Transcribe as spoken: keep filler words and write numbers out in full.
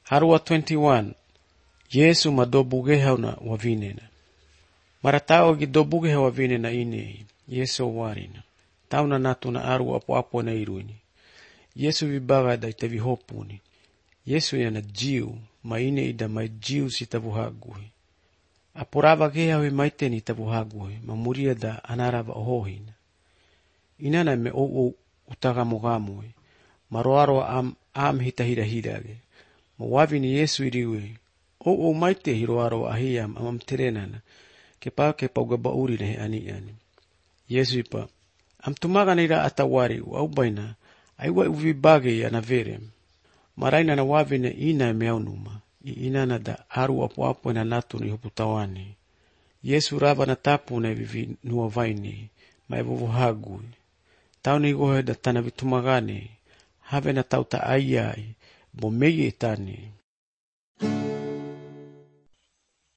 Arua twenty-one. Yesu madobugeha na wavinena. Maratao gidobugeha wavinena ine. Yesu warina. Tauna natuna arua apo apo na iruini. Yesu vibaga da itavihopuni. Yesu yana jiu. Maine ida mai jiu sitavuhaguhi. Apurava geha we maiteni tavuhaguhi. Mamuria da anarava ohohina. Inana me o o utagamugamui. Maroaro am am hitahirahirage. Mawavini Yesu iriwe. O o maite hiroaro ahiyam amam terenana. Kepa kepa ugabauri nehe ani ani. Yesu ipa. Am tumaga nira atawari au baina. Aiwa uvibage ya navere. Maraina na wavine ina meaunuma. Ina na da aru apo apo na natu ni hoputawani. Yesu rava na tapu na vivi nuwa vaini. Maivovu hagui. Tau ni gohe da tana vitumagane. Have na tau ta ai ai. Bo meye tani.